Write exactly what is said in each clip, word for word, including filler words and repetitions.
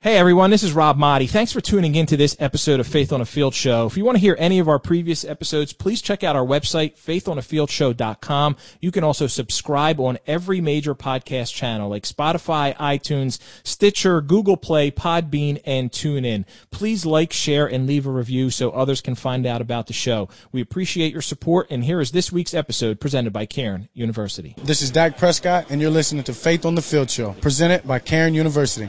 Hey everyone, this is Rob Motti. Thanks for tuning in to this episode of Faith on a Field Show. If you want to hear any of our previous episodes, please check out our website, faith on a field show dot com. You can also subscribe on every major podcast channel like Spotify, iTunes, Stitcher, Google Play, Podbean, and TuneIn. Please like, share, and leave a review so others can find out about the show. We appreciate your support, and here is this week's episode presented by Cairn University. This is Dak Prescott, and you're listening to Faith on the Field Show, presented by Cairn University.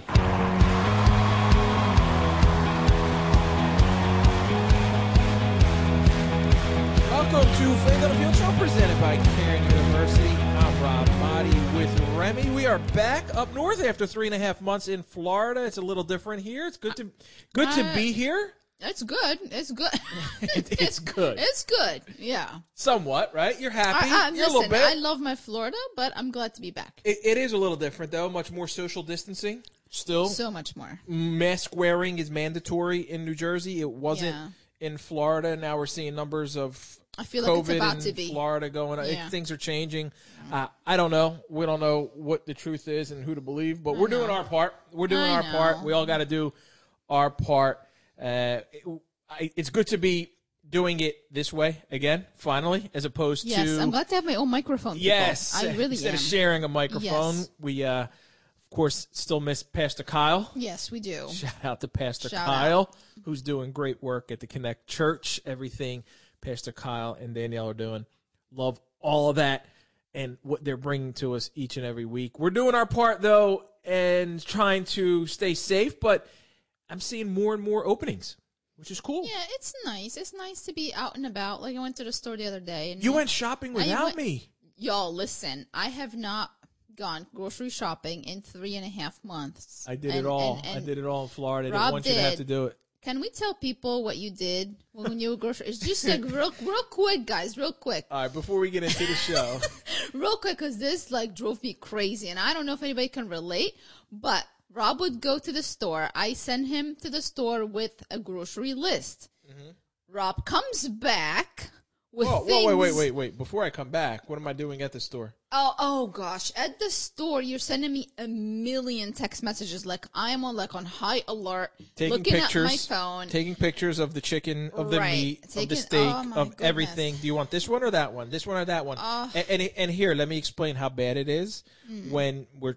To Faith on the Field Show, presented by Cairn University. I'm Rob Motti with Remy. We are back up north after three and a half months in Florida. It's a little different here. It's good to good uh, to be here. It's good. It's good. it, it's good. It's good. Yeah. Somewhat, right? You're happy. I, I, You're listen, a little bit. I love my Florida, but I'm glad to be back. It, it is a little different, though. Much more social distancing. Still, so much more. Mask wearing is mandatory in New Jersey. It wasn't yeah. in Florida. Now we're seeing numbers of I feel COVID like it's about in to be. Florida going on. Yeah. It, things are changing. Uh, I don't know. We don't know what the truth is and who to believe, but I we're know. doing our part. We're doing I our know. part. We all got to do our part. Uh, it, I, it's good to be doing it this way again, finally, as opposed yes, to. Yes, I'm glad to have my own microphone. People. Yes, I really instead am. of sharing a microphone, yes. we, uh, of course, still miss Pastor Kyle. Yes, we do. Shout out to Pastor Shout Kyle, out. who's doing great work at the Connect Church. Everything Pastor Kyle and Danielle are doing. Love all of that and what they're bringing to us each and every week. We're doing our part, though, and trying to stay safe, but I'm seeing more and more openings, which is cool. Yeah, it's nice. It's nice to be out and about. Like, I went to the store the other day. And you went shopping without went, me. Y'all, listen, I have not gone grocery shopping in three and a half months. I did and, it all. and, and I did it all in Florida. I didn't Rob want you to have did. to do it. Can we tell people what you did when you were grocery? It's just like real, real quick, guys, real quick. All right, before we get into the show. real quick, because this like drove me crazy. And I don't know if anybody can relate, but Rob would go to the store. I send him to the store with a grocery list. Mm-hmm. Rob comes back with whoa, things. whoa, wait, wait, wait, wait. Before I come back, what am I doing at the store? Oh, oh gosh. At the store, you're sending me a million text messages. Like, I am on, like, on high alert, taking looking pictures, at my phone. Taking pictures of the chicken, of the Right. meat, Taking, of the steak, oh my of goodness. everything. Do you want this one or that one? This one or that one? Uh, and, and and here, let me explain how bad it is mm. when we're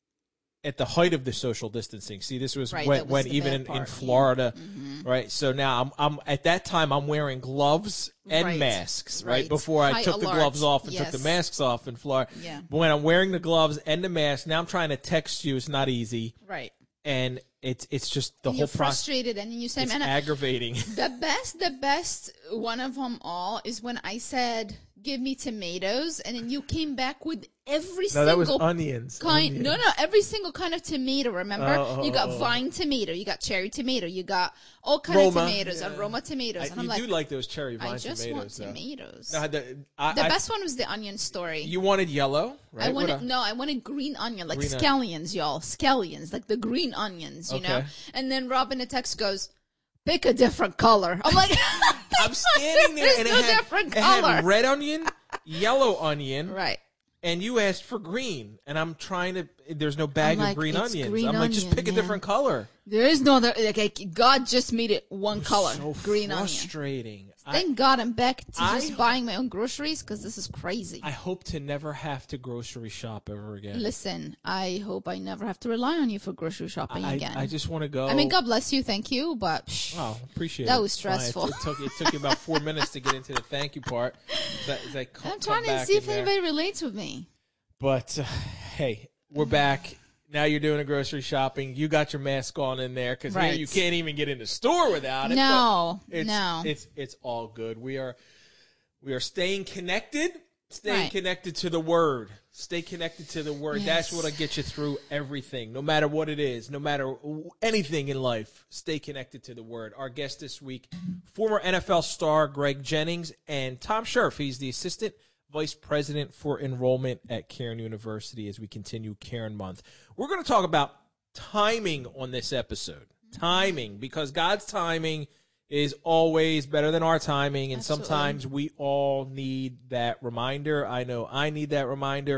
at the height of the social distancing. See, this was right, when, was when even in, in Florida, yeah. mm-hmm. right? So now I'm, I'm at that time I'm wearing gloves and right. masks, right? right? Before I High took alert. the gloves off and yes. took the masks off in Florida. Yeah. But when I'm wearing the gloves and the mask, now I'm trying to text you. It's not easy. Right. And it's it's just the and whole you're process. frustrated, and you say, It's "Man, aggravating." The best, the best one of them all is when I said, "Give me tomatoes," and then you came back with every no, single that was onions. kind. Onions. No, no, every single kind of tomato. Remember, Oh, oh, you got oh. vine tomato, you got cherry tomato, you got all kind Roma. of tomatoes, Yeah. aroma tomatoes, I, and I'm you like, do like those cherry vine I just tomatoes, want though. tomatoes. No, the I, the I, best one was the onion story. You wanted yellow, right? I wanted What a- no, I wanted green onion, like Green on- scallions, y'all, scallions, like the green onions, you know. Okay. And then Robin the text goes, "Pick a different color." I'm like, I'm standing there There's and no it, had, different it had color. red onion, yellow onion, right. and you asked for green, and I'm trying to. There's no bag I'm like, of green it's onions. green I'm like, just onion, pick a man. different color. There is no other. Like, God just made it one color, So green onion. frustrating. Thank I, God I'm back to I- just buying my own groceries because this is crazy. I hope to never have to grocery shop ever again. Listen, I hope I never have to rely on you for grocery shopping I, again. I just want to go. I mean, God bless you, thank you, but psh, Oh, appreciate That it. was It's fine. It- stressful. It, took it took you about four minutes to get into the thank you part. As I, as I come, I'm trying come to back see in if there. anybody relates with me. But uh, hey, we're back. Now you're doing a grocery shopping. You got your mask on in there because here Right. you can't even get in the store without it. No, but it's, no. It's it's all good. We are we are staying connected. Staying Right. connected to the word. Stay connected to the word. That's Yes. what'll get you through everything, no matter what it is, no matter anything in life. Stay connected to the word. Our guest this week, former N F L star Greg Jennings and Tom Scherf. He's the assistant vice president for enrollment at Cairn University as we continue Cairn Month. We're going to talk about timing on this episode. Timing, because God's timing is always better than our timing, and Absolutely. sometimes we all need that reminder. I know I need that reminder.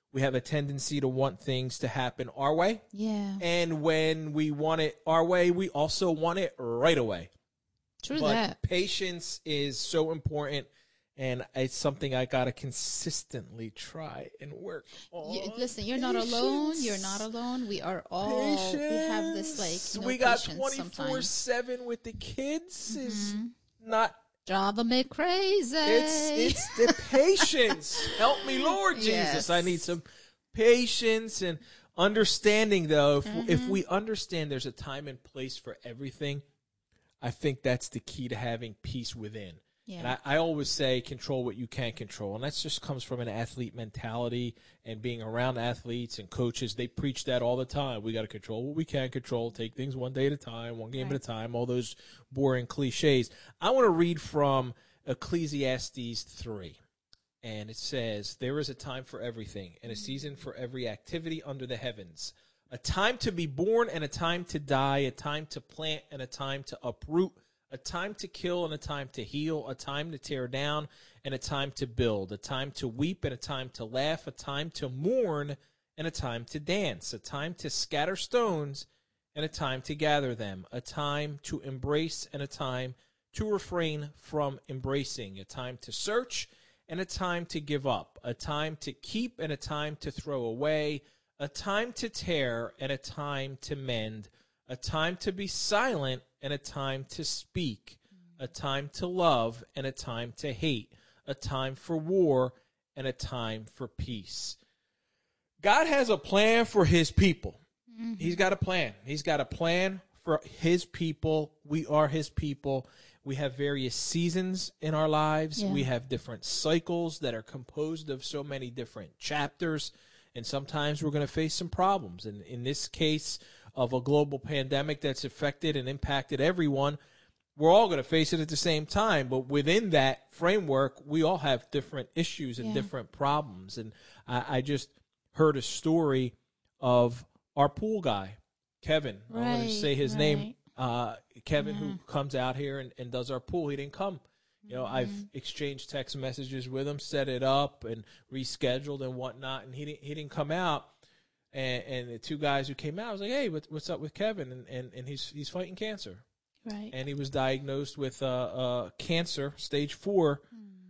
we have a tendency to want things to happen our way. Yeah. And when we want it our way, we also want it right away. True but that. Patience is so important, and it's something I gotta consistently try and work on. You, listen, you're patience. not alone. You're not alone. We are all. Patience. We have this like. You know, we got twenty-four seven with the kids. Mm-hmm. Is not. Drive me crazy. It's it's the patience. Help me, Lord Jesus. Yes. I need some patience and understanding. Though, if Mm-hmm. if we understand there's a time and place for everything, I think that's the key to having peace within. Yeah. And I, I always say control what you can control. And that just comes from an athlete mentality and being around athletes and coaches. They preach that all the time. We got to control what we can control, take things one day at a time, one game Right. at a time, all those boring cliches. I want to read from Ecclesiastes three. And it says, there is a time for everything and a season for every activity under the heavens. A time to be born and a time to die, a time to plant and a time to uproot, a time to kill and a time to heal, a time to tear down and a time to build, a time to weep and a time to laugh, a time to mourn and a time to dance, a time to scatter stones and a time to gather them, a time to embrace and a time to refrain from embracing, a time to search and a time to give up, a time to keep and a time to throw away, a time to tear and a time to mend, a time to be silent and a time to speak, a time to love and a time to hate, a time for war and a time for peace. God has a plan for his people. Mm-hmm. He's got a plan. He's got a plan for his people. We are his people. We have various seasons in our lives. Yeah. We have different cycles that are composed of so many different chapters. And sometimes we're going to face some problems. And in this case of a global pandemic that's affected and impacted everyone, we're all going to face it at the same time. But within that framework, we all have different issues and Yeah. different problems. And I, I just heard a story of our pool guy, Kevin. I'm going to Right, say his right. name. Uh, Kevin, Yeah. who comes out here and, and does our pool. He didn't come. You know, I've Mm-hmm. exchanged text messages with him, set it up and rescheduled and whatnot, and he didn't he didn't come out. And, and the two guys who came out, I was like, "Hey, what, what's up with Kevin?" And, and and he's he's fighting cancer, Right. and he was diagnosed with uh, uh cancer, stage four,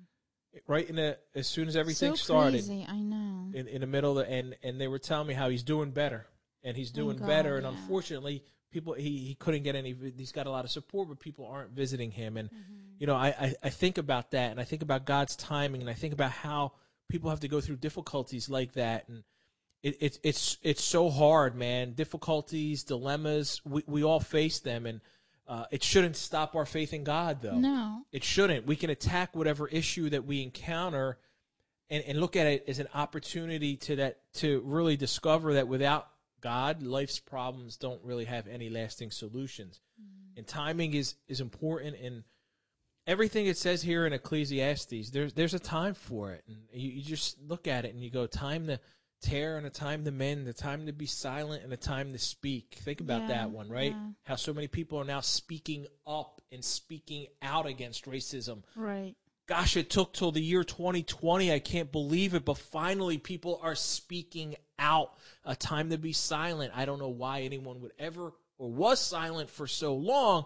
right in the as soon as everything so started, crazy. I know. in in the middle of the, and and they were telling me how he's doing better, and he's doing God, better, and yeah. unfortunately, people he he couldn't get any. He's got a lot of support, but people aren't visiting him, and. You know, I, I, I think about that, and I think about God's timing, and I think about how people have to go through difficulties like that, and it, it, it's it's so hard, man. Difficulties, dilemmas, we, we all face them, and uh, it shouldn't stop our faith in God, though. No. It shouldn't. We can attack whatever issue that we encounter and, and look at it as an opportunity to that to really discover that without God, life's problems don't really have any lasting solutions. Mm. And timing is, is important, and everything it says here in Ecclesiastes, there's there's a time for it. And you, you just look at it and you go, time to tear and a time to mend, a time to be silent and a time to speak. Think about Yeah, that one, right? yeah. How so many people are now speaking up and speaking out against racism. Right. Gosh, it took till the year twenty twenty. I can't believe it, but finally people are speaking out. A time to be silent. I don't know why anyone would ever or was silent for so long.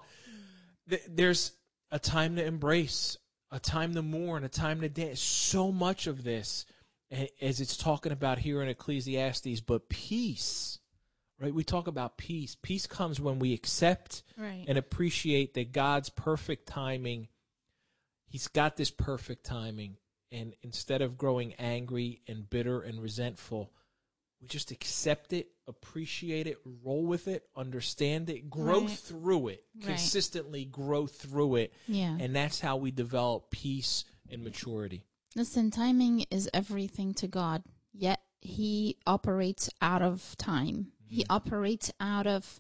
There's a time to embrace, a time to mourn, a time to dance. So much of this, as it's talking about here in Ecclesiastes, but peace, right? We talk about peace. Peace comes when we accept Right. and appreciate that God's perfect timing, he's got this perfect timing. And instead of growing angry and bitter and resentful, we just accept it, appreciate it, roll with it, understand it, grow Right. through it, Right. consistently grow through it. Yeah. And that's how we develop peace and maturity. Listen, timing is everything to God, yet he operates out of time. Mm-hmm. He operates out of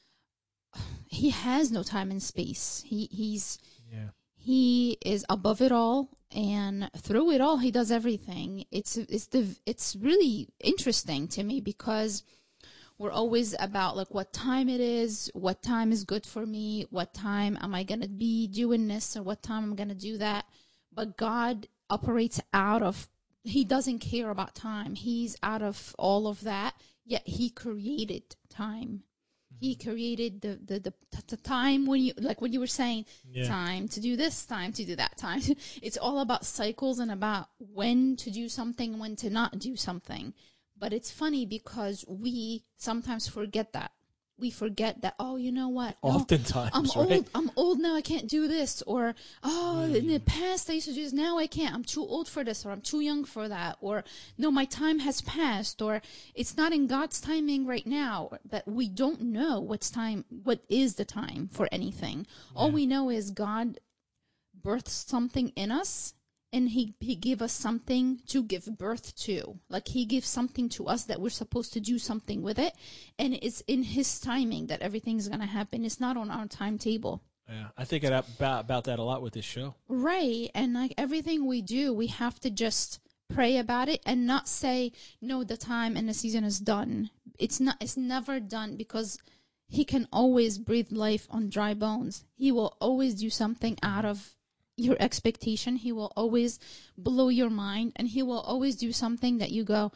he has no time and space. He he's Yeah. he is above it all, and through it all he does everything. It's it's the it's really interesting to me because we're always about like what time it is, what time is good for me, what time am I going to be doing this, or what time I'm going to do that. But God operates out of he doesn't care about time. He's out of all of that, yet he created time. He created the, the, the, the time when you, like when you were saying, yeah. time to do this, time to do that, time. It's all about cycles and about when to do something, when to not do something. But it's funny because we sometimes forget that. We forget that, oh, you know what? No, Oftentimes, I'm right? old. I'm old now. I can't do this. Or, oh, mm. in the past I used to do this. Now I can't. I'm too old for this, or I'm too young for that. Or, no, my time has passed. Or, it's not in God's timing right now. But we don't know what's time. What is the time for anything? Yeah. All we know is God birthed something in us. And he, he gave us something to give birth to. Like, he gives something to us that we're supposed to do something with it. And it's in his timing that everything's going to happen. It's not on our timetable. Yeah, I think about, about that a lot with this show. Right. And, like, everything we do, we have to just pray about it and not say, no, the time and the season is done. It's not. It's never done, because he can always breathe life on dry bones. He will always do something out of your expectation. He will always blow your mind, and he will always do something that you go,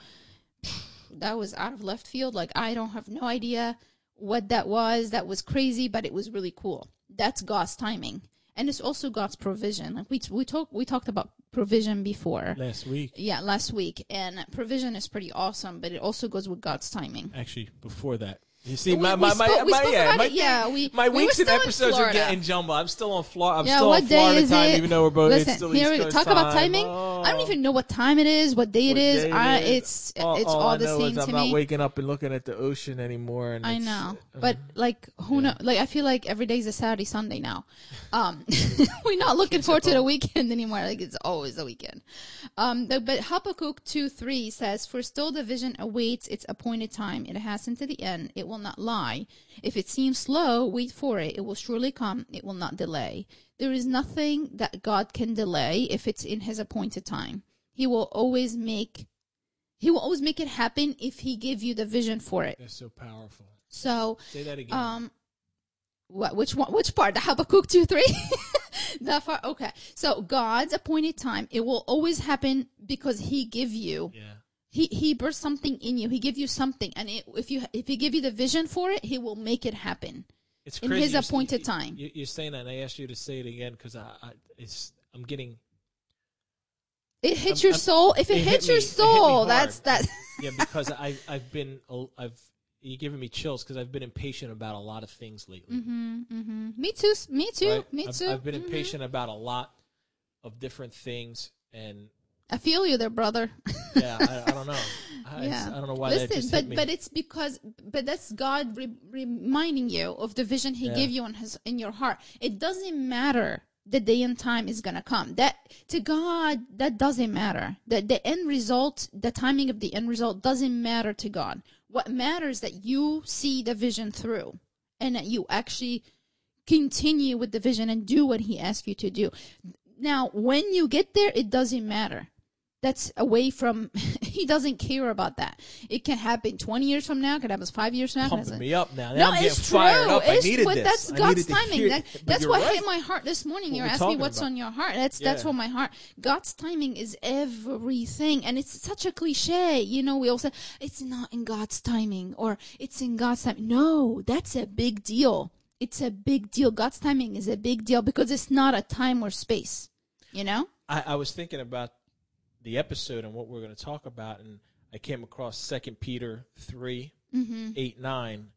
that was out of left field. Like, I don't have no idea what that was. That was crazy, but it was really cool. That's God's timing. And it's also God's provision. Like we we talked we talked about provision before. Last week. Yeah, last week. And provision is pretty awesome, but it also goes with God's timing. Actually, before that. You see, we, my, we my, spoke, my, we my, spoke yeah, about my, it. Yeah, we, my we weeks and episodes are Florida. getting jumbled. I'm still on Florida. I'm yeah, still what on day Florida is time, it? even though we're both. Listen, it's still here East we Coast talk time. about timing. Oh. I don't even know what time it is, what day what it is. Day I, it is. it's all, it's all, all I the know same is to I'm me. not waking up and looking at the ocean anymore. And I it's, know, um, but like who yeah. know? Like I feel like every day is a Saturday, Sunday now. Um, we're not looking forward to the weekend anymore. Like it's always the weekend. Um, the, but Habakkuk two three says, "For still the vision awaits its appointed time. It hastens to the end. It will not lie. If it seems slow, wait for it. It will surely come. It will not delay." There is nothing that God can delay if it's in his appointed time. He will always make, he will always make it happen if he give you the vision for it. That's so powerful. So say that again. Um, what? Which one? Which part? The Habakkuk two three. That part. Okay. So God's appointed time, it will always happen because he give you. Yeah. He he bursts something in you. He give you something, and it, if you if he give you the vision for it, he will make it happen. It's in crazy. his You're, appointed you, time. You, you're saying that, and I asked you to say it again because I, I, it's, I'm getting. It hits I'm, your I'm, soul. If it, it hits hit your me, soul, that's that. Yeah, because I, I've been, I've, you're giving me chills because I've been impatient about a lot of things lately. Mm-hmm, mm-hmm. Me too. Me too. Right? Me I've, too. I've been mm-hmm. impatient about a lot of different things, and I feel you there, brother. yeah, I, I don't know. I, yeah. I don't know why Listen, that just but hit me. but it's because but that's God re- reminding you of the vision He yeah. gave you in His in your heart. It doesn't matter the day and time is gonna come. That to God, that doesn't matter. The the end result, the timing of the end result doesn't matter to God. What matters is that you see the vision through, and that you actually continue with the vision and do what He asked you to do. Now, when you get there, it doesn't matter. That's away from, he doesn't care about that. It can happen twenty years from now, it can happen five years from now. Pumping me up now. Now no, I'm getting it's fired true. up. I it's, needed but this. That's I God's needed timing. hear, That, but that's what right. hit my heart this morning. What You're we're asking me talking what's about. on your heart. That's Yeah. that's what my heart. God's timing is everything. And it's such a cliche. You know, we all say, it's not in God's timing or it's in God's timing. No, that's a big deal. It's a big deal. God's timing is a big deal because it's not a time or space. You know? I, I was thinking about the episode and what we're going to talk about, and I came across Second Peter three, mm-hmm. eight, nine,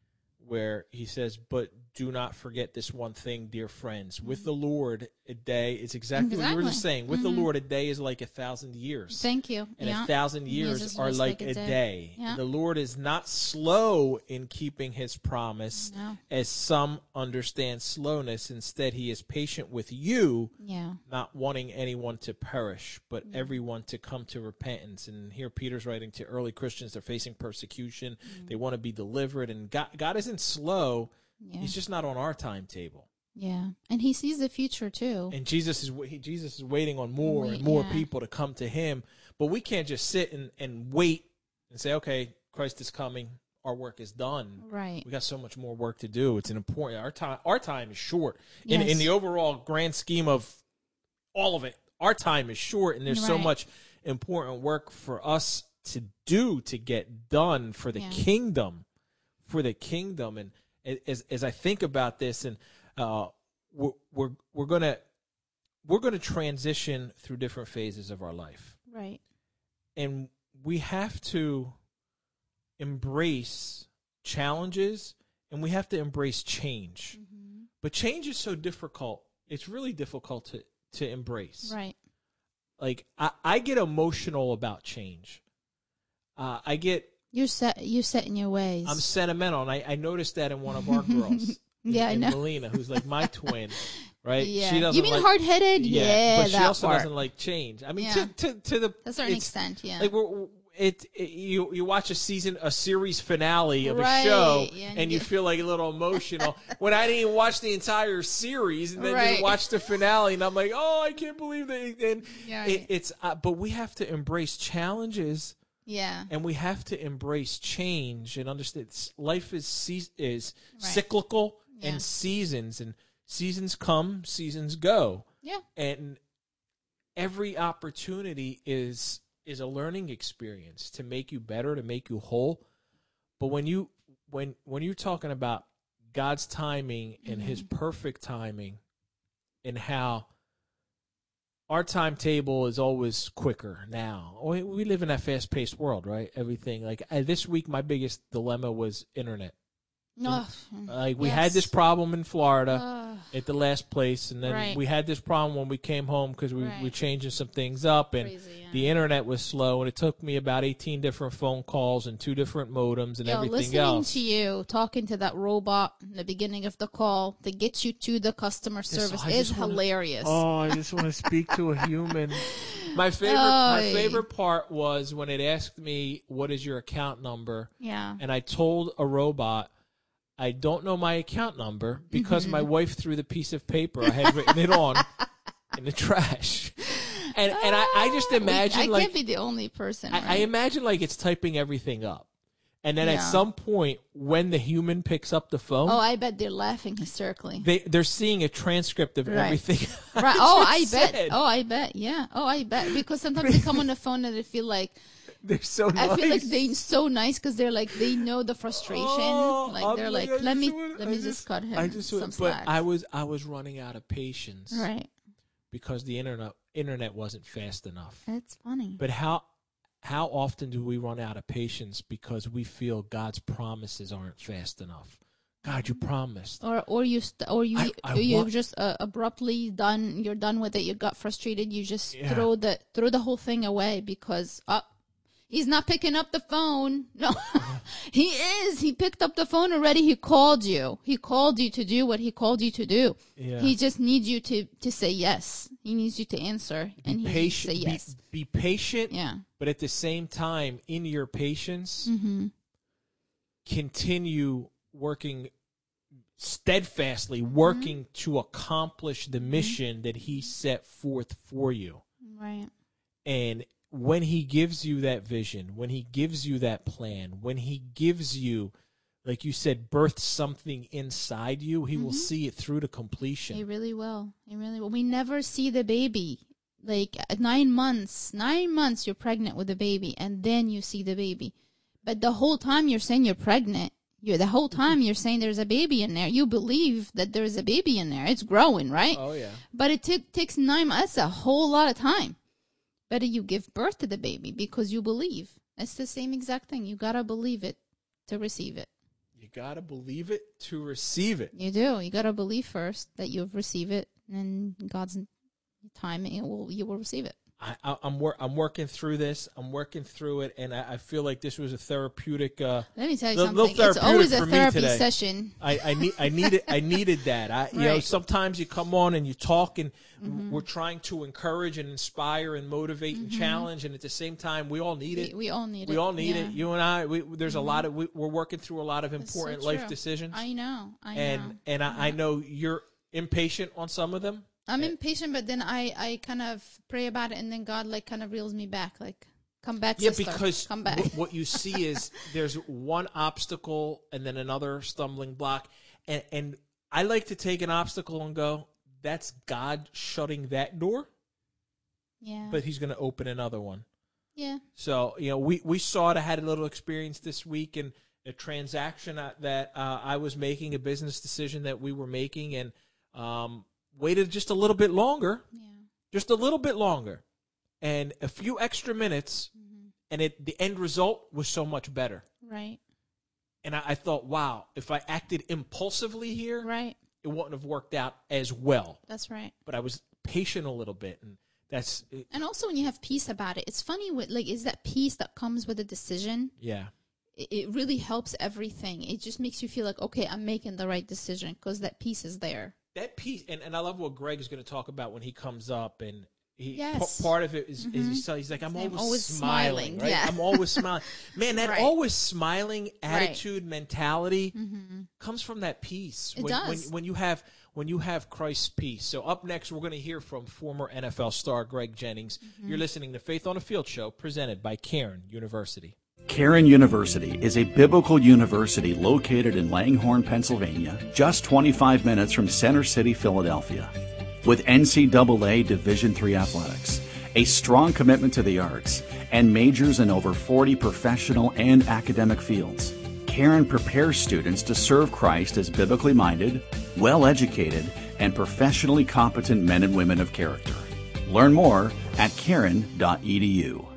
where he says, "But do not forget this one thing, dear friends. With the Lord, a day is exactly, Exactly. what you were just saying. With Mm-hmm. the Lord, a day is like a thousand years. Thank you. And yeah. a thousand Years years is are just like, like a a day. day. Yeah. The Lord is not slow in keeping his promise, No. as some understand slowness. Instead, he is patient with you, Yeah. not wanting anyone to perish, but everyone to come to repentance." And here Peter's writing to early Christians. They're facing persecution. Mm. They want to be delivered. And God, God isn't slow. Yeah. He's just not on our timetable. Yeah, and he sees the future too. And Jesus is he, Jesus is waiting on more Wait, and more yeah. people to come to him. But we can't just sit and, and wait and say, okay, Christ is coming. Our work is done. Right. We got so much more work to do. It's an important. Our time. Our time is short. In Yes. in the overall grand scheme of all of it, our time is short, and there's so Right. much important work for us to do to get done for the Yeah. kingdom, for the kingdom. And as as I think about this, and uh, we're we're we're gonna we're gonna transition through different phases of our life, Right. and we have to embrace challenges, and we have to embrace change. Mm-hmm. But change is so difficult. It's really difficult to, to embrace. Right. Like, I, I get emotional about change. Uh, I get, You're set. You're set in your ways. I'm sentimental, and I, I noticed that in one of our girls. Yeah, in, I in know. Melina, who's like my twin, right? Yeah. She doesn't You mean like, hard-headed? Yeah, but she that also part. doesn't like change. I mean, Yeah. to, to to the To a certain it's- extent, yeah. Like we're, it, it you you watch a season a series finale of Right, a show yeah, and and you you- feel like a little emotional when I didn't even watch the entire series and then Right. just watch the finale and I'm like, oh, I can't believe that. And Yeah, it, right. it's uh, but we have to embrace challenges yeah. and we have to embrace change and understand s- life is se- is Right. cyclical Yeah. and seasons, and seasons come, seasons go, Yeah. and every opportunity is is a learning experience to make you better, to make you whole. But when you when when you're talking about God's timing and His perfect timing, and how our timetable is always quicker now. We, we live in that fast-paced world, right? Everything like uh, this week, my biggest dilemma was internet. Oh, Like we yes. had this problem in Florida Ugh. at the last place, and then Right. we had this problem when we came home because we Right. were changing some things up, and Crazy, yeah. the internet was slow, and it took me about eighteen different phone calls and two different modems and Yo, everything listening else. to you talking to that robot in the beginning of the call that gets you to the customer service I is just wanna- hilarious. Oh, I just want to speak to a human. My favorite, Oh, my yeah. favorite part was when it asked me, "What is your account number?" Yeah. And I told a robot, I don't know my account number because Mm-hmm. my wife threw the piece of paper I had written it on in the trash. And and I, I just imagine I like can't be the only person. I, I right? imagine like it's typing everything up. And then at Yeah. some point when the human picks up the phone, Oh, I bet they're laughing hysterically. they they're seeing a transcript of Right. everything. Right. Oh, I just bet. said. Oh, I bet. Yeah. Oh, I bet. Because sometimes they come on the phone and they feel like They're so nice. I feel like they're so nice because they're like they know the frustration. Oh, like I'm they're like, like, I let just me wanna- let I me just- just cut him I just some but slack. I was I was running out of patience Right. because the internet internet wasn't fast enough. It's funny. But how how often do we run out of patience because we feel God's promises aren't fast enough? God, you promised. Or or you st- or you I- I you want- just uh, abruptly done. You're done with it. You got frustrated. You just Yeah. throw the throw the whole thing away because uh, he's not picking up the phone. No, he is. He picked up the phone already. He called you. He called you to do what he called you to do. Yeah. He just needs you to to say yes. He needs you to answer and he needs to say Patient. yes. Be, be patient. Yeah. But at the same time, in your patience, Mm-hmm. continue working steadfastly, Mm-hmm. working to accomplish the mission that He set forth for you. Right. And when He gives you that vision, when He gives you that plan, when He gives you, like you said, birth something inside you, He will see it through to completion. He really will. He really will. We never see the baby. Like at nine months, nine months you're pregnant with a baby, and then you see the baby. But the whole time you're saying you're pregnant, you're the whole time you're saying there's a baby in there. You believe that there's a baby in there. It's growing, right? Oh, yeah. But it t- takes nine months. That's a whole lot of time. But you give birth to the baby because you believe. It's the same exact thing. You gotta believe it to receive it. You got to believe it to receive it. You do. You gotta believe first that you've received it, and God's timing, it will you will receive it. I, I, I'm wor- I'm working through this. I'm working through it, and I, I feel like this was a therapeutic. Uh, Let me tell you Little- little something. It's therapeutic always for a me therapy today. session. I, I need I needed I needed that. I you know Right. sometimes you come on and you talk and we're trying to encourage and inspire and motivate and challenge, and at the same time we all need We, it. we all need it. We all need yeah. it. You and I. We, there's a lot of we, we're working through a lot of It's so important life true. decisions, I know. I and know. and I, I know you're impatient on some of them. I'm impatient, but then I, I kind of pray about it, and then God like kind of reels me back, like come back, Yeah, sister. because come back. wh- what you see is there's one obstacle and then another stumbling block, and and I like to take an obstacle and go, that's God shutting that door, yeah. but He's going to open another one. Yeah. So, you know, we, we saw it. I had a little experience this week in a transaction that uh, I was making, a business decision that we were making, and um, waited just a little bit longer, Yeah. just a little bit longer, and a few extra minutes, mm-hmm. and it the end result was so much better. Right. And I, I thought, wow, if I acted impulsively here, right. it wouldn't have worked out as well. That's right. But I was patient a little bit, and that's it. And also when you have peace about it, it's funny with like is that peace that comes with a decision. Yeah. It, it really helps everything. It just makes you feel like, okay, I'm making the right decision because that peace is there. That peace, and, and I love what Greg is going to talk about when he comes up, and he yes. p- part of it is, mm-hmm. is he's, he's like, I'm always, always smiling, smiling. right? Yeah. I'm always smiling. Man, that right. always smiling attitude, right. mentality mm-hmm. comes from that peace. It when, does. When, when you have when you have Christ's peace. So up next, we're going to hear from former N F L star Greg Jennings. Mm-hmm. You're listening to Faith on the Field show presented by Cairn University. Cairn University is a biblical university located in Langhorne, Pennsylvania, just twenty-five minutes from Center City, Philadelphia. With N C double A Division three athletics, a strong commitment to the arts, and majors in over forty professional and academic fields, Cairn prepares students to serve Christ as biblically minded, well-educated, and professionally competent men and women of character. Learn more at cairn dot e d u.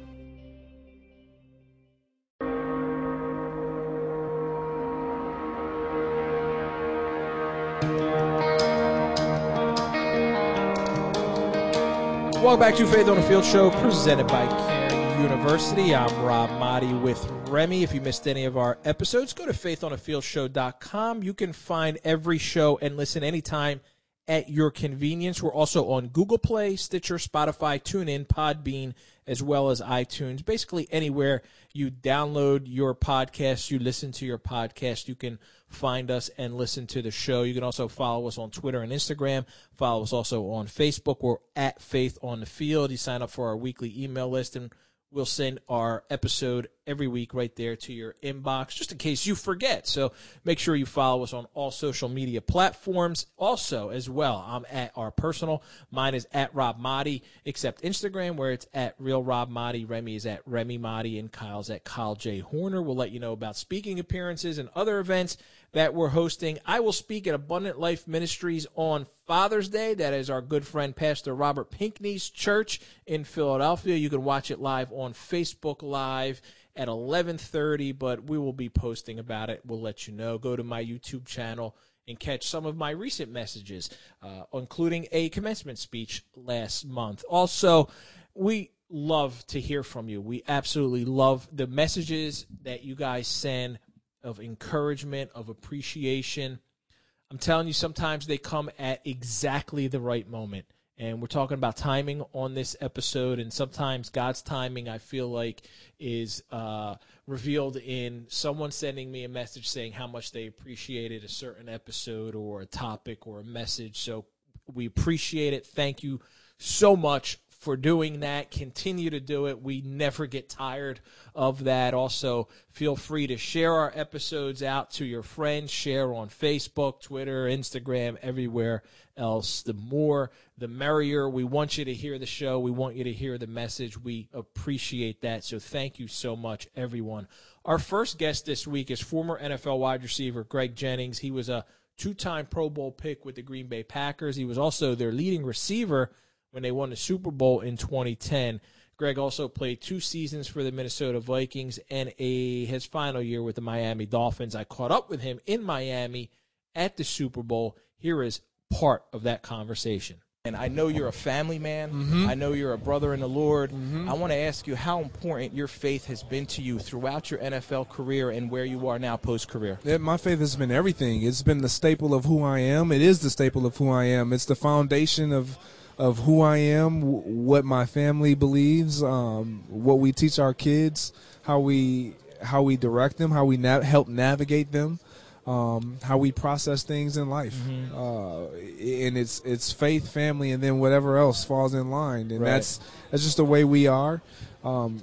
Welcome back to Faith on the Field show presented by Cairn University. I'm Rob Motti with Remy. If you missed any of our episodes, go to faith on the field show dot com. You can find every show and listen anytime at your convenience. We're also on Google Play, Stitcher, Spotify, TuneIn, Podbean, as well as iTunes. Basically anywhere you download your podcast, you listen to your podcast, you can find us and listen to the show. You can also follow us on Twitter and Instagram. Follow us also on Facebook. We're at Faith on the Field. You sign up for our weekly email list, and we'll send our episode every week right there to your inbox, just in case you forget. So make sure you follow us on all social media platforms. Also, as well, I'm at our personal. Mine is at Rob Motti, except Instagram, where it's at Real Rob Motti. Remy is at Remy Motti, and Kyle's at Kyle J. Horner. We'll let you know about speaking appearances and other events that we're hosting. I will speak at Abundant Life Ministries on Father's Day. That is our good friend Pastor Robert Pinckney's church in Philadelphia. You can watch it live on Facebook Live at eleven thirty, but we will be posting about it. We'll let you know. Go to my YouTube channel and catch some of my recent messages, uh, including a commencement speech last month. Also, we love to hear from you. We absolutely love the messages that you guys send of encouragement, of appreciation. I'm telling you, sometimes they come at exactly the right moment. And we're talking about timing on this episode, and sometimes God's timing, I feel like, is uh, revealed in someone sending me a message saying how much they appreciated a certain episode or a topic or a message. So we appreciate it. Thank you so much for doing that. Continue to do it. We never get tired of that. Also, feel free to share our episodes out to your friends. Share on Facebook, Twitter, Instagram, everywhere else. The more, the merrier. We want you to hear the show. We want you to hear the message. We appreciate that. So thank you so much, everyone. Our first guest this week is former N F L wide receiver Greg Jennings. He was a two-time Pro Bowl pick with the Green Bay Packers. He was also their leading receiver when they won the Super Bowl in twenty ten. Greg also played two seasons for the Minnesota Vikings and a his final year with the Miami Dolphins. I caught up with him in Miami at the Super Bowl. Here is part of that conversation. And I know you're a family man. Mm-hmm. I know you're a brother in the Lord. Mm-hmm. I want to ask you how important your faith has been to you throughout your N F L career and where you are now post-career. Yeah, my faith has been everything. It's been the staple of who I am. It is the staple of who I am. It's the foundation of of who I am, what my family believes, um, what we teach our kids, how we how we direct them, how we na- help navigate them, um, how we process things in life. Mm-hmm. Uh, and it's it's faith, family, and then whatever else falls in line. And right. that's that's just the way we are. Um,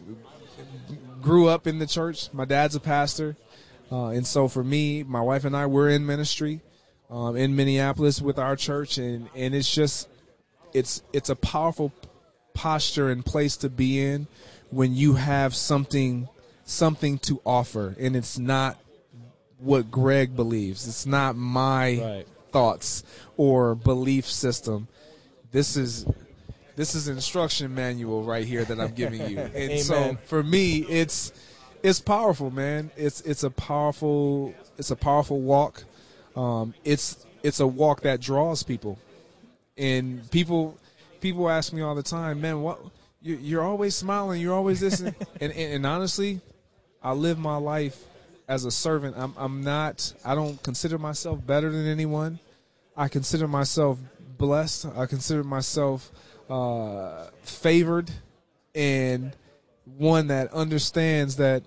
grew up in the church. My dad's a pastor. Uh, and so for me, my wife and I, we're in ministry um, in Minneapolis with our church. And, and it's just, It's it's a powerful posture and place to be in when you have something something to offer, and it's not what Greg believes. It's not my Right. thoughts or belief system. This is this is an instruction manual right here that I'm giving you. And Amen. so for me, it's it's powerful, man. It's it's a powerful it's a powerful walk. Um, it's it's a walk that draws people, and people people ask me all the time, man, what you, you're always smiling, you're always this, and, and, and honestly, I live my life as a servant. I'm I'm not. I don't consider myself better than anyone. I consider myself blessed. I consider myself uh, favored, and one that understands that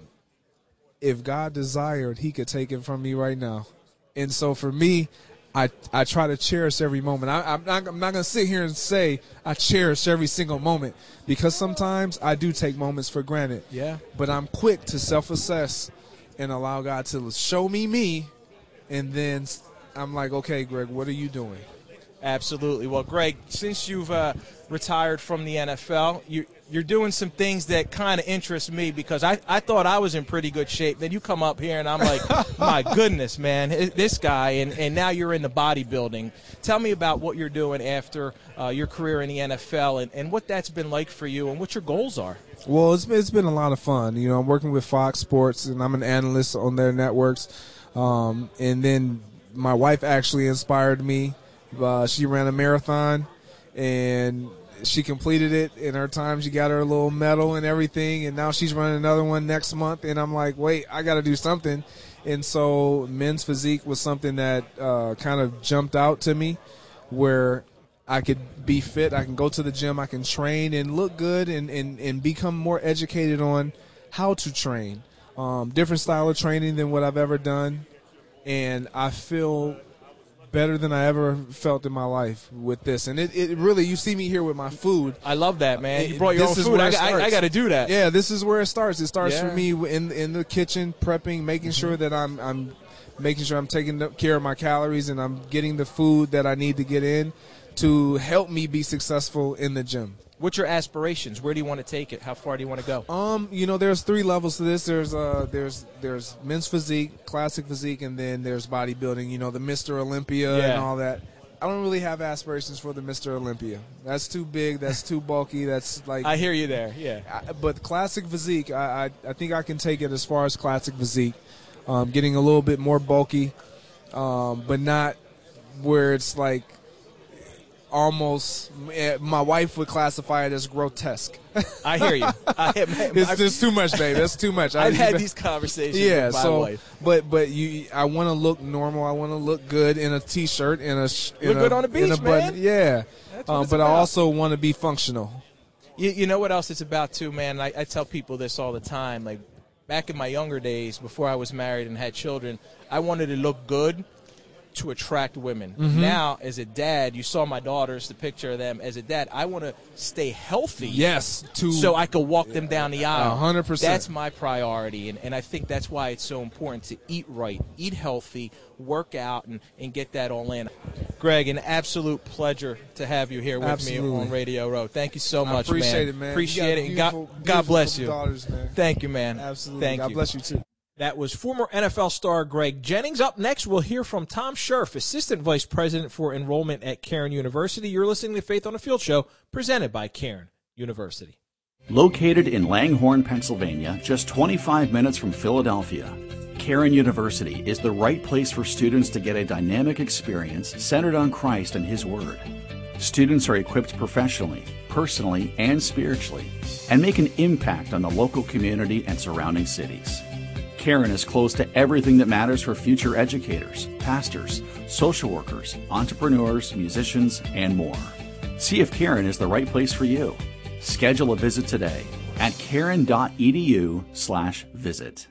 if God desired, He could take it from me right now. And so for me, I I try to cherish every moment. I, I'm not I'm not gonna sit here and say I cherish every single moment, because sometimes I do take moments for granted. Yeah. But I'm quick to self-assess and allow God to show me me, and then I'm like, okay, Greg, what are you doing? Absolutely. Well, Greg, since you've uh, retired from the N F L, you, you're doing some things that kind of interest me, because I, I thought I was in pretty good shape. Then you come up here, and I'm like, my goodness, man, this guy, and, and now you're in the bodybuilding. Tell me about what you're doing after uh, your career in the N F L, and, and what that's been like for you, and what your goals are. Well, it's, it's been a lot of fun. You know, I'm working with Fox Sports, and I'm an analyst on their networks. Um, and then my wife actually inspired me. Uh, she ran a marathon, and she completed it in her time. She got her little medal and everything, and now she's running another one next month. And I'm like, wait, I got to do something. And so men's physique was something that uh, kind of jumped out to me, where I could be fit, I can go to the gym, I can train and look good, and, and, and become more educated on how to train. Um, different style of training than what I've ever done. And I feel better than I ever felt in my life with this. And it, it really, you see me here with my food. I love that, man. You brought your This own is food. where I, it I, I starts. got to do that. Yeah, this is where it starts. It starts Yeah. for me in in the kitchen, prepping, making sure that I'm I'm making sure I'm taking care of my calories, and I'm getting the food that I need to get in to help me be successful in the gym. What's your aspirations? Where do you want to take it? How far do you want to go? Um, you know, there's three levels to this. There's uh, there's there's men's physique, classic physique, and then there's bodybuilding. You know, the Mister Olympia Yeah. and all that. I don't really have aspirations for the Mister Olympia. That's too big. That's too bulky. That's like. I hear you there. Yeah. I, but classic physique, I, I I think I can take it as far as classic physique, um, getting a little bit more bulky, um, but not where it's like almost. My wife would classify it as grotesque. I hear you. I, It's just too much, babe. That's too much. I've I, had these conversations yeah. with my So, wife. but but you, I want to look normal. I want to look good in a t-shirt, in a sh- in Look a, good on the in a beach, button. man. Yeah. That's what Um, it's but I about. also want to be functional. You, you know what else it's about, too, man? I, I tell people this all the time. Like, back in my younger days, before I was married and had children, I wanted to look good to attract women. Mm-hmm. Now, as a dad, you saw my daughters, the picture of them. As a dad, I want to stay healthy. Yes. To So I could walk them down the aisle. A hundred percent. That's my priority, and, and I think that's why it's so important to eat right, eat healthy, work out, and, and get that all in. Greg, an absolute pleasure to have you here with Absolutely. me on Radio Row. Thank you so I much, appreciate man. it, man. Appreciate You it. got And God, beautiful- God beautiful bless you. daughters, man. Thank you, man. Absolutely. Thank God you. bless you too. That was former N F L star Greg Jennings. Up next, we'll hear from Tom Scherf, Assistant Vice President for Enrollment at Cairn University. You're listening to Faith on the Field Show, presented by Cairn University. Located in Langhorne, Pennsylvania, just twenty-five minutes from Philadelphia, Cairn University is the right place for students to get a dynamic experience centered on Christ and His Word. Students are equipped professionally, personally, and spiritually, and make an impact on the local community and surrounding cities. Cairn is close to everything that matters for future educators, pastors, social workers, entrepreneurs, musicians, and more. See if Cairn is the right place for you. Schedule a visit today at cairn.edu slash visit.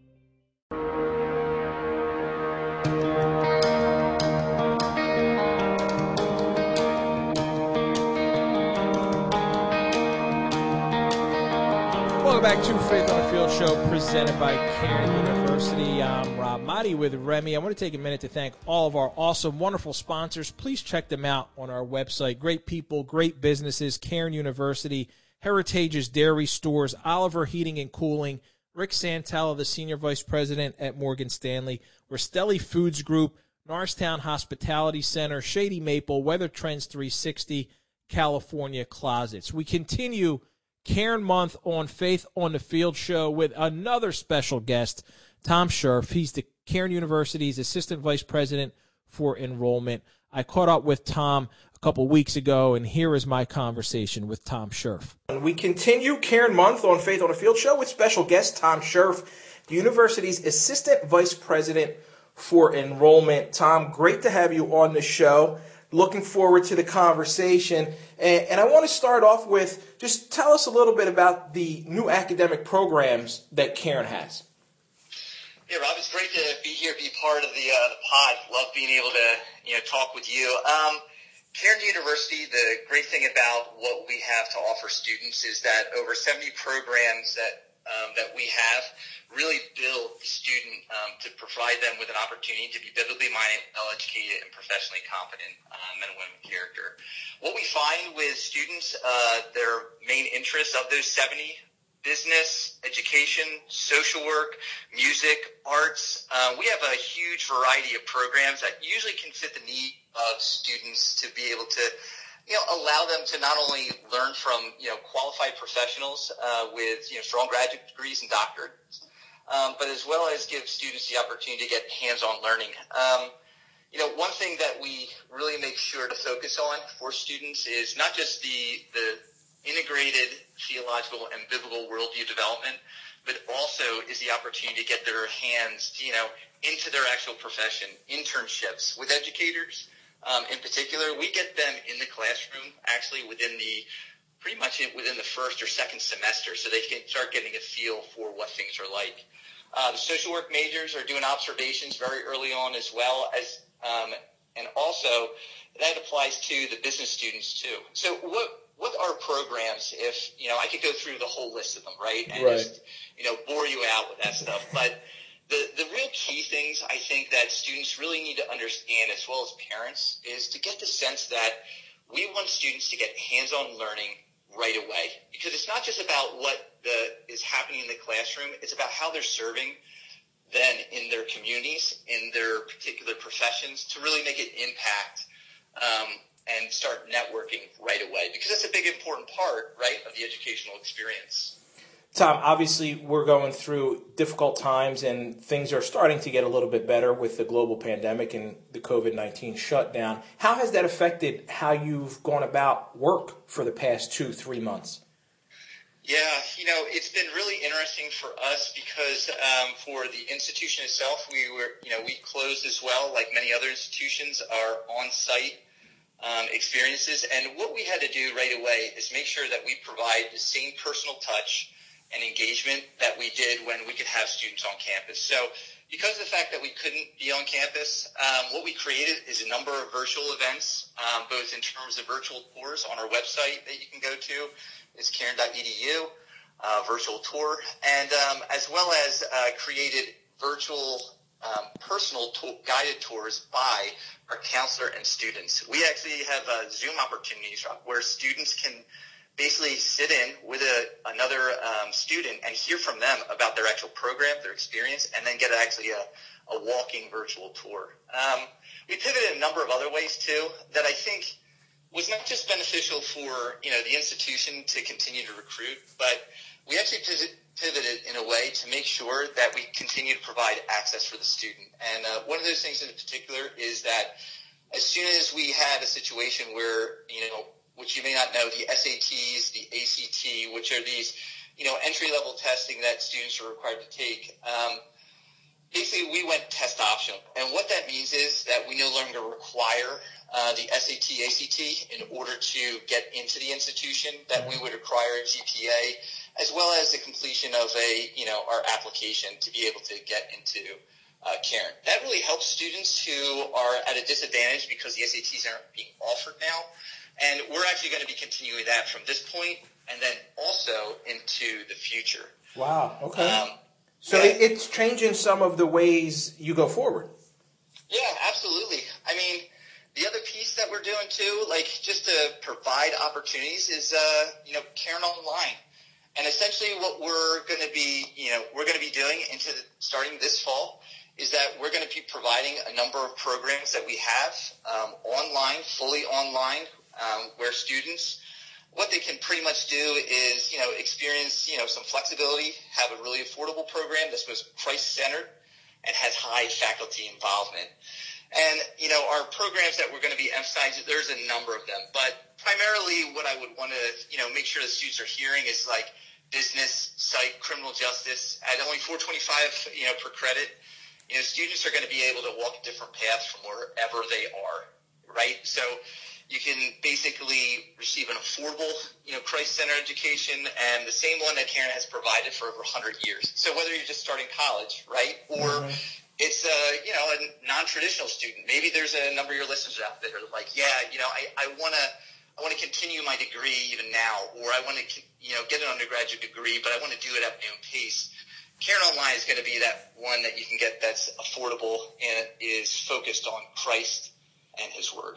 Welcome back to Faith on the Field Show, presented by Cairn University. I'm Rob Motti with Remy. I want to take a minute to thank all of our awesome, wonderful sponsors. Please check them out on our website. Great people, great businesses. Cairn University Heritage's Dairy Stores, Oliver Heating and Cooling, Rick Santella, the Senior Vice President at Morgan Stanley, Rastelli Foods Group, Norristown Hospitality Center, Shady Maple, Weather Trends three sixty, California Closets. We continue Cairn Month on Faith on the Field show with another special guest, Tom Scherf. He's the Cairn University's Assistant Vice President for Enrollment. I caught up with Tom a couple weeks ago, and here is my conversation with Tom Scherf. We continue Cairn Month on Faith on the Field show with special guest Tom Scherf, the university's Assistant Vice President for Enrollment. Tom, great to have you on the show. Looking forward to the conversation. And, and I want to start off with just tell us a little bit about the new academic programs that Cairn has. Yeah, Rob, it's great to be here, be part of the uh, the pod. Love being able to you know talk with you. Um, Cairn University, the great thing about what we have to offer students is that over seventy programs that um, that we have really build the student um, to provide them with an opportunity to be biblically minded, well-educated, and professionally competent uh, men and women of character. What we find with students, uh, their main interests of those seventy, business, education, social work, music, arts. Uh, we have a huge variety of programs that usually can fit the need of students to be able to, you know, allow them to not only learn from, you know, qualified professionals uh, with, you know, strong graduate degrees and doctorates, um, but as well as give students the opportunity to get hands-on learning. Um, you know, one thing that we really make sure to focus on for students is not just the the integrated theological and biblical worldview development, but also is the opportunity to get their hands, you know, into their actual profession, internships with educators. Um, in particular, we get them in the classroom actually within the, pretty much within the first or second semester, so they can start getting a feel for what things are like. Uh, the social work majors are doing observations very early on as well as, um, and also that applies to the business students too. So what, What are programs, if, you know, I could go through the whole list of them, right, and right. just, you know, bore you out with that stuff. But the, the real key things I think that students really need to understand, as well as parents, is to get the sense that we want students to get hands-on learning right away. Because it's not just about what the, is happening in the classroom. It's about how they're serving then in their communities, in their particular professions, to really make an impact um and start networking right away, because that's a big important part, right, of the educational experience. Tom, obviously we're going through difficult times and things are starting to get a little bit better with the global pandemic and the covid nineteen shutdown. How has that affected how you've gone about work for the past two, three months? Yeah, you know, it's been really interesting for us because um, for the institution itself, we were, you know, we closed as well, like many other institutions, are on-site Um, experiences. And what we had to do right away is make sure that we provide the same personal touch and engagement that we did when we could have students on campus. So because of the fact that we couldn't be on campus, um, what we created is a number of virtual events, um, both in terms of virtual tours on our website that you can go to. It's cairn dot e d u, uh, virtual tour, and um, as well as uh, created virtual Um, personal to- guided tours by our counselor and students. We actually have uh, Zoom opportunities where students can basically sit in with a, another um, student and hear from them about their actual program, their experience, and then get actually a, a walking virtual tour. Um, we pivoted a number of other ways too that I think was not just beneficial for, you know, the institution to continue to recruit, but we actually pivoted pivoted in a way to make sure that we continue to provide access for the student. And uh, one of those things in particular is that as soon as we had a situation where, you know, which you may not know, the S A Ts, the A C T, which are these, you know, entry-level testing that students are required to take, um, basically we went test optional. And what that means is that we no longer require uh, the S A T, A C T in order to get into the institution, that we would require a G P A, as well as the completion of a, you know, our application to be able to get into uh, Cairn. That really helps students who are at a disadvantage because the S A Ts aren't being offered now. And we're actually going to be continuing that from this point and then also into the future. Wow, okay. Um, so yeah. it's changing some of the ways you go forward. Yeah, absolutely. I mean, the other piece that we're doing too, like just to provide opportunities, is uh, you know, Cairn Online. And essentially, what we're going to be, you know, we're going to be doing into the, starting this fall, is that we're going to be providing a number of programs that we have um, online, fully online, um, where students, what they can pretty much do is, you know, experience, you know, some flexibility, have a really affordable program that's was Christ-centered and has high faculty involvement. And, you know, our programs that we're going to be emphasizing, there's a number of them, but primarily what I would want to, you know, make sure the students are hearing is like business, psych, criminal justice at only four twenty-five, you know, per credit. You know, students are going to be able to walk different paths from wherever they are, right? So you can basically receive an affordable, you know, Christ-centered education, and the same one that Cairn has provided for over one hundred years. So whether you're just starting college, right, or mm-hmm. it's a, you know, a non-traditional student. Maybe there's a number of your listeners out there that are like, yeah, you know, I, I want to I want to continue my degree even now, or I want to, you know, get an undergraduate degree, but I want to do it at my own pace. Cairn Online is going to be that one that you can get that's affordable and is focused on Christ and His Word.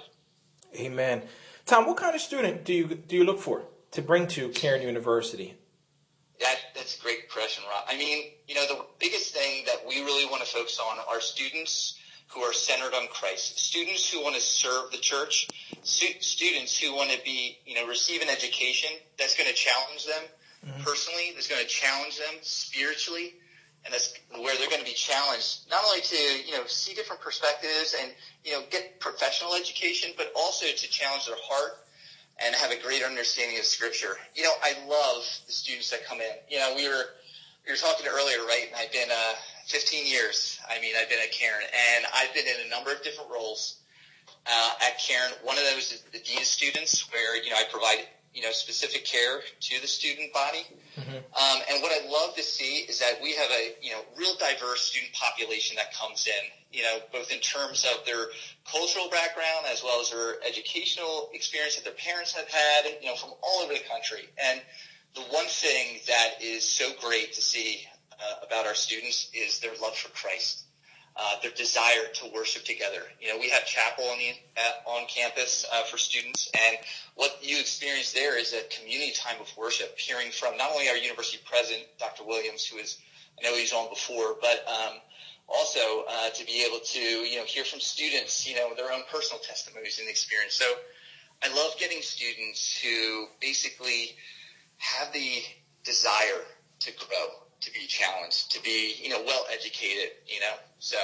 Amen. Tom, what kind of student do you do you look for to bring to Cairn University? That that's a great question, Rob. I mean, you know, the biggest thing that we really want to focus on are students who are centered on Christ, students who want to serve the church, stu- students who want to be, you know, receive an education that's going to challenge them mm-hmm. personally, that's going to challenge them spiritually, and that's where they're going to be challenged not only to, you know, see different perspectives and, you know, get professional education, but also to challenge their heart and have a greater understanding of Scripture. You know, I love the students that come in. You know, we were we were talking earlier, right? And I've been uh, fifteen years. I mean, I've been at Cairn, and I've been in a number of different roles uh, at Cairn. One of those is the Dean of Students, where, you know, I provide, you know, specific care to the student body. Mm-hmm. Um, and what I love to see is that we have a, you know, real diverse student population that comes in, you know, both in terms of their cultural background as well as their educational experience that their parents have had, you know, from all over the country. And the one thing that is so great to see uh, about our students is their love for Christ. Uh, their desire to worship together. You know, we have chapel on the uh, on campus uh, for students, and what you experience there is a community time of worship, hearing from not only our university president, Doctor Williams, who is, I know he's on before, but um, also uh, to be able to, you know, hear from students, you know, their own personal testimonies and experience. So I love getting students who basically have the desire to grow, to be challenged, to be, you know, well educated, you know. So,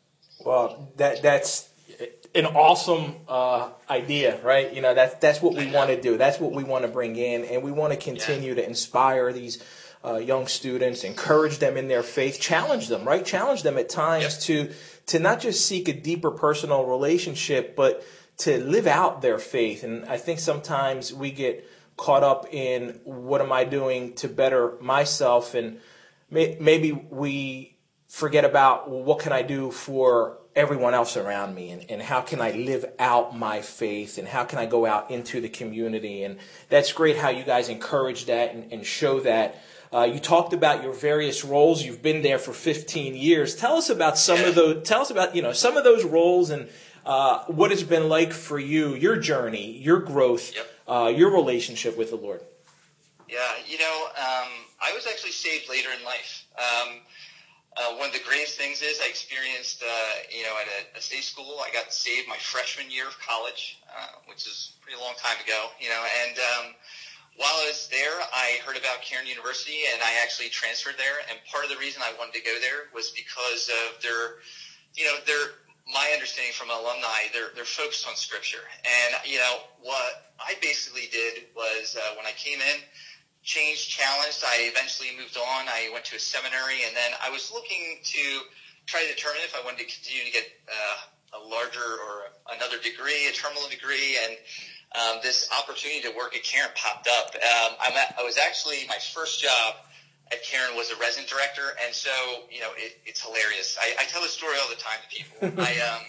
well, that that's an awesome uh, idea, right? You know, that's that's what we want to do. That's what we want to bring in, and we want to continue yeah. to inspire these uh, young students, encourage them in their faith, challenge them, right? Challenge them at times yep. to to not just seek a deeper personal relationship, but to live out their faith. And I think sometimes we get caught up in what am I doing to better myself, and may, maybe we forget about, well, what can I do for everyone else around me, and, and how can I live out my faith, and how can I go out into the community. And that's great how you guys encourage that and, and show that. Uh, you talked about your various roles. You've been there for fifteen years. Tell us about some of those. Tell us about, you know, some of those roles and uh, what it's been like for you, your journey, your growth, yep. uh, your relationship with the Lord. Yeah, you know, um, I was actually saved later in life. Um, Uh, one of the greatest things is I experienced, uh, you know, at a, a state school, I got saved my freshman year of college, uh, which is a pretty long time ago, you know, and um, while I was there, I heard about Cairn University, and I actually transferred there, and part of the reason I wanted to go there was because of their, you know, their, my understanding from alumni, they're, they're focused on Scripture, and, you know, what I basically did was uh, when I came in, changed, challenged. I eventually moved on. I went to a seminary, and then I was looking to try to determine if I wanted to continue to get uh, a larger or another degree, a terminal degree, and um, this opportunity to work at Cairn popped up. Um, I'm at, I was actually, my first job at Cairn was a resident director, and so, you know, it, it's hilarious. I, I tell this story all the time to people. I, um,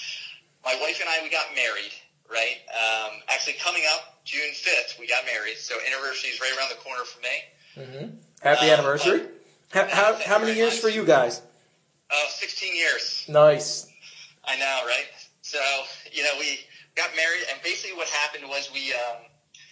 my wife and I, we got married. Right. Um, actually, coming up June fifth, we got married. So anniversary is right around the corner for me. Mm-hmm. Happy um, anniversary! How, how, how many years much. for you guys? Uh, sixteen years. Nice. I know, right? So you know, we got married, and basically what happened was we, um,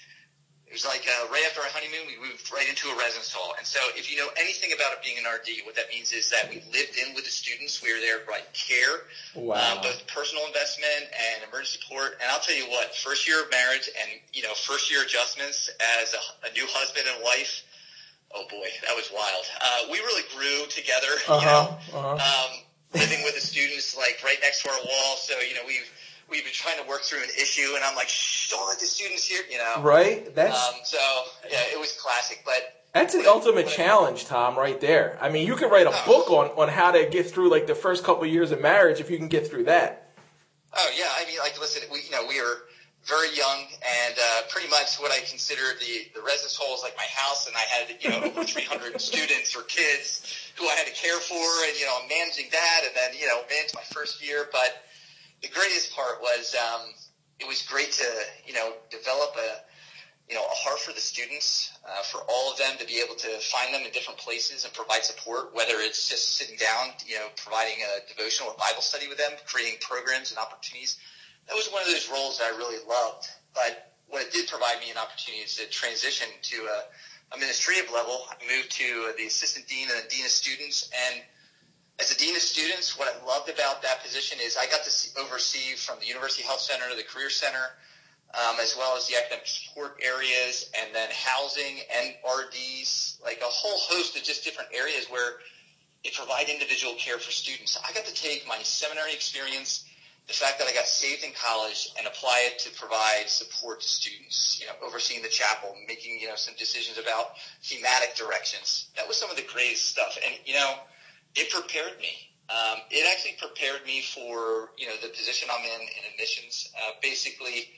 it was like uh, right after our honeymoon, we moved right into a residence hall. And so if you know anything about it being an R D, what that means is that we lived in with the students. We were there to provide care, Wow. um, both personal investment and emergency support. And I'll tell you what, first year of marriage and, you know, first year adjustments as a, a new husband and wife, oh boy, that was wild. Uh, we really grew together, Uh-huh, you know, uh-huh. um, living with the students like right next to our wall. So, you know, we've, we've been trying to work through an issue, and I'm like, shh, don't let the students hear, you know. Right? That's Um, so, yeah, it was classic, but... that's an but- ultimate but- challenge, Tom, right there. I mean, you could write a Oh. book on, on how to get through, like, the first couple of years of marriage if you can get through that. Oh, yeah, I mean, like, listen, we, you know, we are very young, and uh, pretty much what I consider the, the residence hall is like my house, and I had, you know, over three hundred students or kids who I had to care for, and, you know, I'm managing that, and then, you know, managed my first year, but the greatest part was um, it was great to, you know, develop a, you know, a heart for the students, uh, for all of them to be able to find them in different places and provide support, whether it's just sitting down, you know, providing a devotional or Bible study with them, creating programs and opportunities. That was one of those roles that I really loved. But what it did provide me an opportunity is to transition to a, a administrative level. I moved to the assistant dean and the dean of students, and as a dean of students, what I loved about that position is I got to see, oversee from the University Health Center to the Career Center, um, as well as the academic support areas, and then housing and R Ds, like a whole host of just different areas where it provide individual care for students. I got to take my seminary experience, the fact that I got saved in college, and apply it to provide support to students, you know, overseeing the chapel, making, you know, some decisions about thematic directions. That was some of the greatest stuff. And, you know, it prepared me. Um, it actually prepared me for, you know, the position I'm in in admissions. Uh, basically,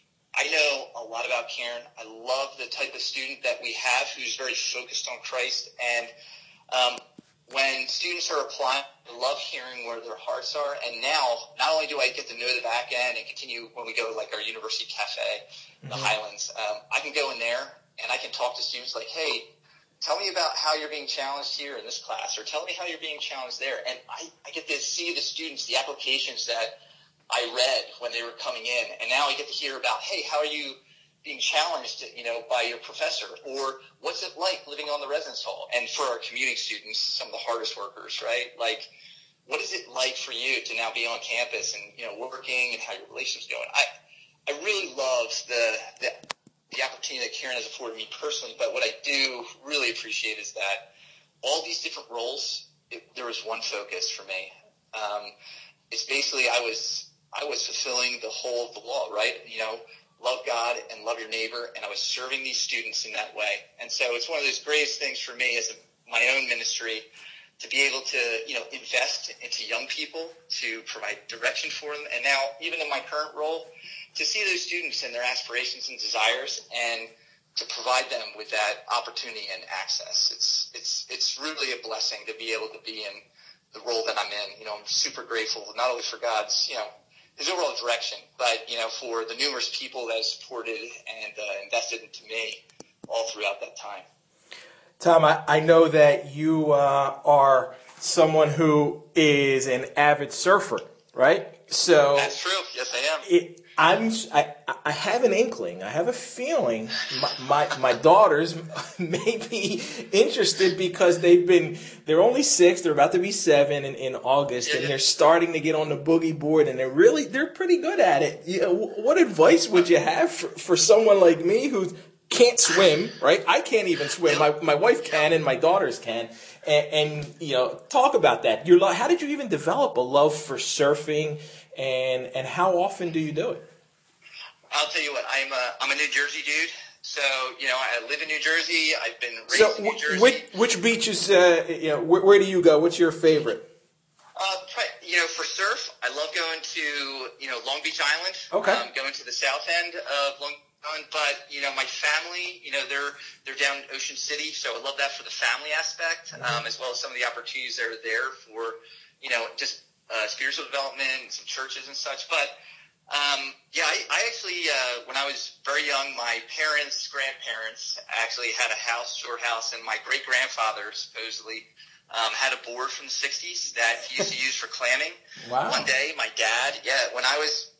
I know a lot about Karen. I love the type of student that we have who's very focused on Christ. And um, when students are applying, I love hearing where their hearts are. And now, not only do I get to know the back end and continue when we go to, like, our university cafe, the Highlands, um, I can go in there and I can talk to students like, hey, tell me about how you're being challenged here in this class, or tell me how you're being challenged there. And I, I get to see the students, the applications that I read when they were coming in. And now I get to hear about, hey, how are you being challenged, you know, by your professor? Or what's it like living on the residence hall? And for our commuting students, some of the hardest workers, right? Like, what is it like for you to now be on campus and, you know, working, and how your relationship's going? I, I really love the, the the opportunity that Karen has afforded me personally, but what I do really appreciate is that all these different roles, it, there was one focus for me. Um, it's basically I was I was fulfilling the whole of the law, right? You know, love God and love your neighbor, and I was serving these students in that way. And so it's one of those greatest things for me as a, my own ministry to be able to, you know, invest into young people, to provide direction for them, and now even in my current role, to see those students and their aspirations and desires, and to provide them with that opportunity and access. It's it's it's really a blessing to be able to be in the role that I'm in. You know, I'm super grateful not only for God's, you know, his overall direction, but, you know, for the numerous people that have supported and uh, invested into me all throughout that time. Tom, I, I know that you uh, are someone who is an avid surfer, right? So That's true. Yes, I am. It, I'm. I, I have an inkling. I have a feeling my, my my daughters may be interested because they've been. They're only six. They're about to be seven in, in August, Yeah, and yeah. they're starting to get on the boogie board, and they're really they're pretty good at it. You know, what advice would you have for, for someone like me who can't swim? Right? I can't even swim. My my wife can, and my daughters can. And, and you know, talk about that. Your lo- how did you even develop a love for surfing? And and how often do you do it? I'll tell you what, I'm a, I'm a New Jersey dude. So, you know, I live in New Jersey. I've been raised So, in New Jersey. which, which beaches, uh, you know, where, where do you go? What's your favorite? Uh, pri- you know, for surf, I love going to, you know, Long Beach Island. Okay. Um, going to the south end of Long Beach Island. But, you know, my family, you know, they're they're down in Ocean City. So I love that for the family aspect, um, as well as some of the opportunities that are there for, you know, just uh, spiritual development, some churches and such. But, um, yeah, I, I actually, uh, when I was very young, my parents, grandparents actually had a house, shore house, and my great-grandfather supposedly um, had a board from the sixties that he used to use for clamming. Wow. One day, my dad, yeah, when I was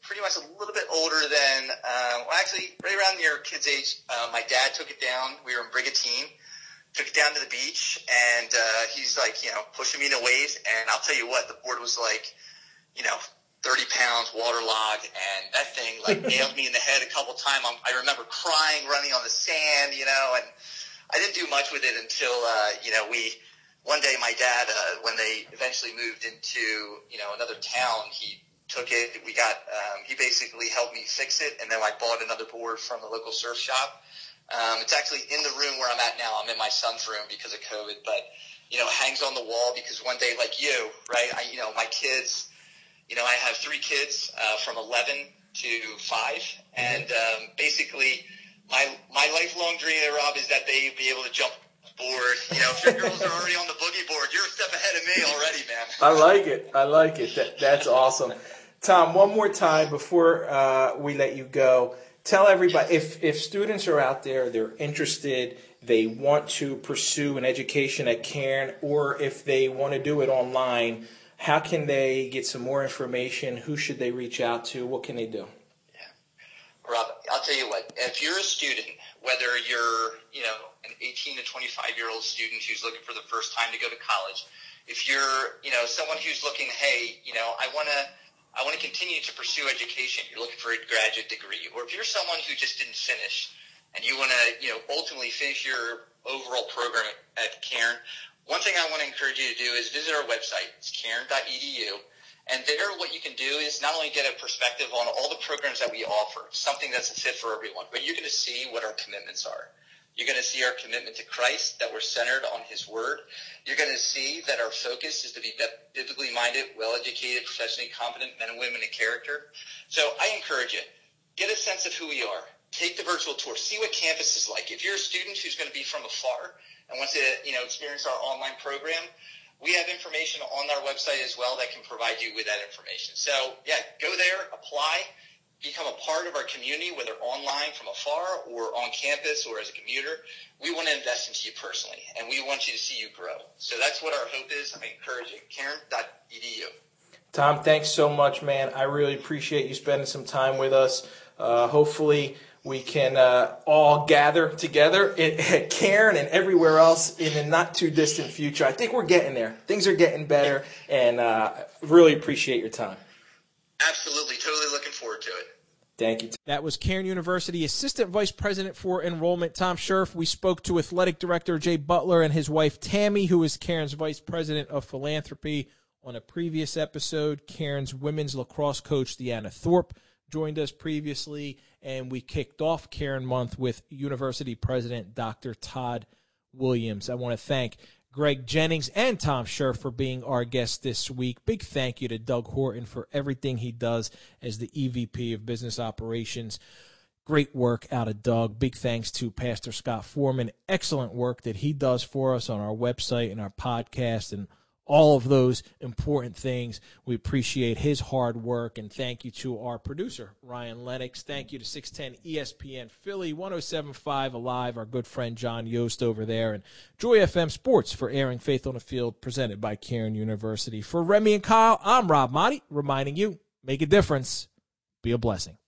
pretty much a little bit older than, uh, well, actually, right around your kid's age. Uh, my dad took it down. We were in Brigantine. Took it down to the beach, and uh, he's like, you know, pushing me in the waves. And I'll tell you what, the board was like, you know, thirty pounds, waterlogged, and that thing like nailed me in the head a couple times. I'm, I remember crying, running on the sand, you know, and I didn't do much with it until, uh, you know, we, one day my dad, uh, when they eventually moved into, you know, another town, he took it, we got, um, he basically helped me fix it, and then I bought another board from the local surf shop. Um, it's actually in the room where I'm at now. I'm in my son's room because of COVID, but, you know, it hangs on the wall because one day, like you, right, I, you know, my kids, you know, I have three kids uh, from eleven to five, and um, basically my my lifelong dream, Rob, is that they be able to jump board. You know, if your girls are already on the boogie board, you're a step ahead of me already, man. I like it. I like it. That, that's awesome. Tom, one more time before uh, we let you go. Tell everybody, if, if students are out there, they're interested, they want to pursue an education at Cairn, or if they want to do it online, how can they get some more information? Who should they reach out to? What can they do? Yeah. Rob, I'll tell you what, if you're a student, whether you're, you know, an eighteen to twenty-five-year-old student who's looking for the first time to go to college, if you're, you know, someone who's looking, hey, you know, I want to, I want to continue to pursue education. You're looking for a graduate degree. Or if you're someone who just didn't finish and you want to, you know, ultimately finish your overall program at, at Cairn, one thing I want to encourage you to do is visit our website. It's cairn dot e d u. And there what you can do is not only get a perspective on all the programs that we offer, something that's a fit for everyone, but you're going to see what our commitments are. You're going to see our commitment to Christ, that we're centered on his word. You're going to see that our focus is to be biblically minded, well-educated, professionally competent men and women of character. So I encourage you, get a sense of who we are. Take the virtual tour. See what campus is like. If you're a student who's going to be from afar and wants to, you know, experience our online program, we have information on our website as well that can provide you with that information. So, yeah, go there, apply. Become a part of our community, whether online from afar or on campus or as a commuter. We want to invest into you personally, and we want you to see you grow. So that's what our hope is. I encourage you, cairn dot e d u. Tom, thanks so much, man. I really appreciate you spending some time with us. Uh, hopefully we can uh, all gather together at, at Cairn and everywhere else in the not-too-distant future. I think we're getting there. Things are getting better, and uh, really appreciate your time. Absolutely. Totally looking forward to it. Thank you. That was Cairn University Assistant Vice President for Enrollment, Tom Scherf. We spoke to Athletic Director Jay Butler and his wife Tammy, who is Cairn's Vice President of Philanthropy. On a previous episode, Cairn's women's lacrosse coach, Deanna Thorpe, joined us previously, and we kicked off Cairn Month with University President Doctor Todd Williams. I want to thank Greg Jennings and Tom Scherf for being our guests this week. Big thank you to Doug Horton for everything he does as the E V P of Business Operations. Great work out of Doug. Big thanks to Pastor Scott Foreman. Excellent work that he does for us on our website and our podcast and all of those important things. We appreciate his hard work, and thank you to our producer, Ryan Lennox. Thank you to six ten E S P N Philly, one oh seven point five Alive, our good friend John Yost over there, and Joy F M Sports for airing Faith on the Field, presented by Cairn University. For Remy and Kyle, I'm Rob Motti, reminding you, make a difference, be a blessing.